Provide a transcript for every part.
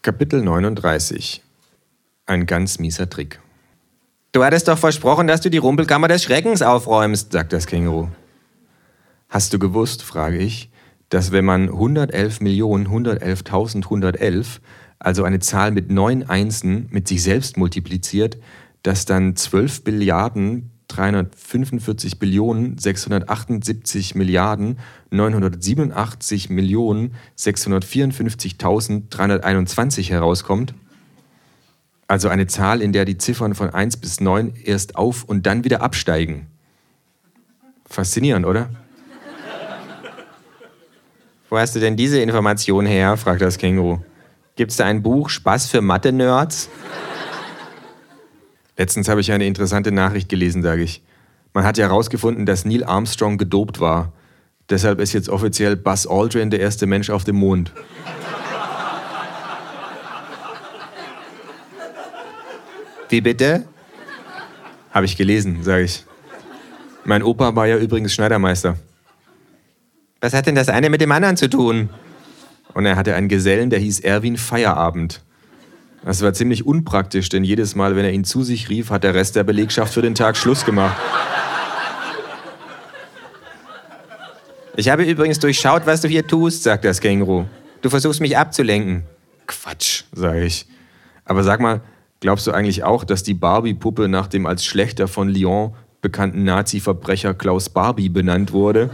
Kapitel 39. Ein ganz mieser Trick. Du hattest doch versprochen, dass du die Rumpelkammer des Schreckens aufräumst, sagt das Känguru. Hast du gewusst, frage ich, dass wenn man 111.111.111, also eine Zahl mit 9 Einsen, mit sich selbst multipliziert, dass dann 12 Billiarden 345 Billionen 678 Milliarden 987 Millionen 654.321 herauskommt? Also eine Zahl, in der die Ziffern von 1 bis 9 erst auf und dann wieder absteigen. Faszinierend, oder? Wo hast du denn diese Information her, fragt das Känguru. Gibt's da ein Buch Spaß für Mathe-Nerds? Letztens habe ich eine interessante Nachricht gelesen, sage ich. Man hat ja herausgefunden, dass Neil Armstrong gedopt war. Deshalb ist jetzt offiziell Buzz Aldrin der erste Mensch auf dem Mond. Wie bitte? Habe ich gelesen, sage ich. Mein Opa war ja übrigens Schneidermeister. Was hat denn das eine mit dem anderen zu tun? Und er hatte einen Gesellen, der hieß Erwin Feierabend. Das war ziemlich unpraktisch, denn jedes Mal, wenn er ihn zu sich rief, hat der Rest der Belegschaft für den Tag Schluss gemacht. Ich habe übrigens durchschaut, was du hier tust, sagt das Känguru. Du versuchst mich abzulenken. Quatsch, sage ich. Aber sag mal, glaubst du eigentlich auch, dass die Barbie-Puppe nach dem als Schlächter von Lyon bekannten Nazi-Verbrecher Klaus Barbie benannt wurde?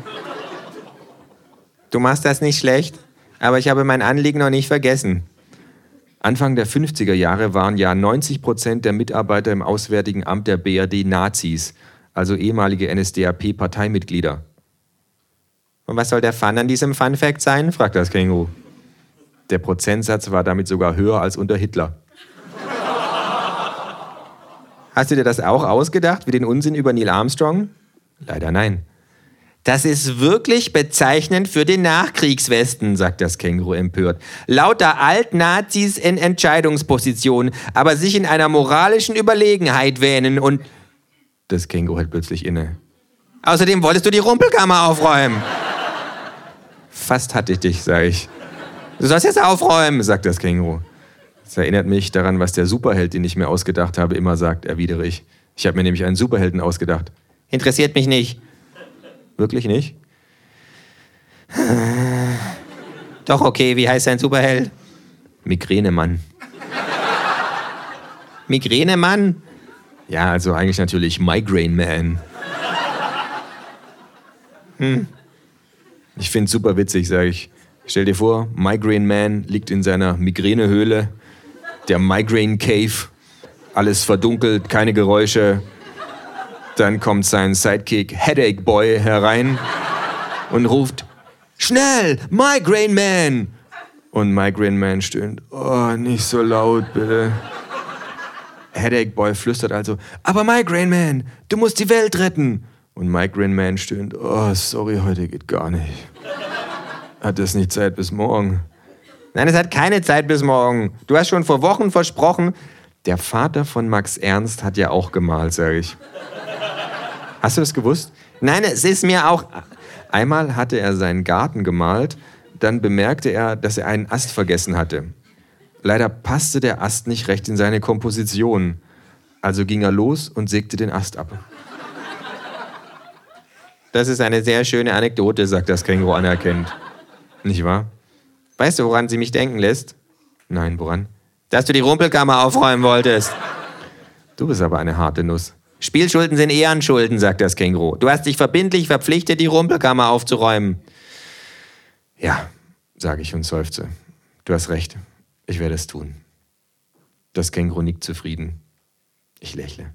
Du machst das nicht schlecht, aber ich habe mein Anliegen noch nicht vergessen. Anfang der 50er Jahre waren ja 90% der Mitarbeiter im Auswärtigen Amt der BRD Nazis, also ehemalige NSDAP-Parteimitglieder. Und was soll der Fun an diesem Fun-Fact sein, fragt das Känguru. Der Prozentsatz war damit sogar höher als unter Hitler. Hast du dir das auch ausgedacht, wie den Unsinn über Neil Armstrong? Leider nein. Das ist wirklich bezeichnend für den Nachkriegswesten, sagt das Känguru empört. Lauter Alt-Nazis in Entscheidungspositionen, aber sich in einer moralischen Überlegenheit wähnen und... Das Känguru hält plötzlich inne. Außerdem wolltest du die Rumpelkammer aufräumen. Fast hatte ich dich, sage ich. Du sollst jetzt aufräumen, sagt das Känguru. Das erinnert mich daran, was der Superheld, den ich mir ausgedacht habe, immer sagt, erwidere ich. Ich habe mir nämlich einen Superhelden ausgedacht. Interessiert mich nicht. Wirklich nicht? Doch, okay, wie heißt dein Superheld? Migränemann. Migränemann? Ja, also eigentlich natürlich Migraine Man. Ich finde es super witzig, sage ich. Stell dir vor, Migraine Man liegt in seiner Migränehöhle, der Migraine Cave, alles verdunkelt, keine Geräusche. Dann kommt sein Sidekick Headache Boy herein und ruft, schnell, Migraine Man! Und Migraine Man stöhnt, oh, nicht so laut, bitte. Headache Boy flüstert also, aber Migraine Man, du musst die Welt retten. Und Migraine Man stöhnt, oh, sorry, heute geht gar nicht. Hat das nicht Zeit bis morgen? Nein, es hat keine Zeit bis morgen. Du hast schon vor Wochen versprochen. Der Vater von Max Ernst hat ja auch gemalt, sage ich. Hast du das gewusst? Nein, es ist mir auch... Einmal hatte er seinen Garten gemalt, dann bemerkte er, dass er einen Ast vergessen hatte. Leider passte der Ast nicht recht in seine Komposition. Also ging er los und sägte den Ast ab. Das ist eine sehr schöne Anekdote, sagt das Känguru anerkennend. Nicht wahr? Weißt du, woran sie mich denken lässt? Nein, woran? Dass du die Rumpelkammer aufräumen wolltest. Du bist aber eine harte Nuss. Spielschulden sind Ehrenschulden, sagt das Känguru. Du hast dich verbindlich verpflichtet, die Rumpelkammer aufzuräumen. Ja, sage ich und seufze. Du hast recht, ich werde es tun. Das Känguru nickt zufrieden. Ich lächle.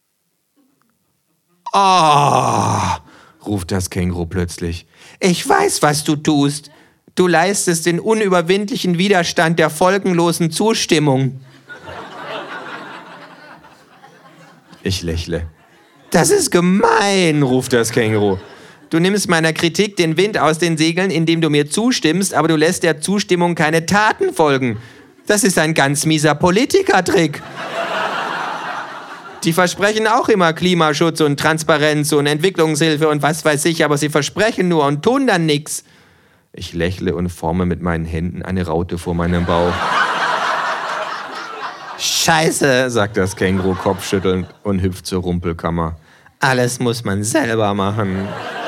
Oh, ruft das Känguru plötzlich. Ich weiß, was du tust. Du leistest den unüberwindlichen Widerstand der folgenlosen Zustimmung. Ich lächle. Das ist gemein, ruft das Känguru. Du nimmst meiner Kritik den Wind aus den Segeln, indem du mir zustimmst, aber du lässt der Zustimmung keine Taten folgen. Das ist ein ganz mieser Politikertrick. Die versprechen auch immer Klimaschutz und Transparenz und Entwicklungshilfe und was weiß ich, aber sie versprechen nur und tun dann nichts. Ich lächle und forme mit meinen Händen eine Raute vor meinem Bauch. Scheiße, sagt das Känguru kopfschüttelnd und hüpft zur Rumpelkammer. Alles muss man selber machen.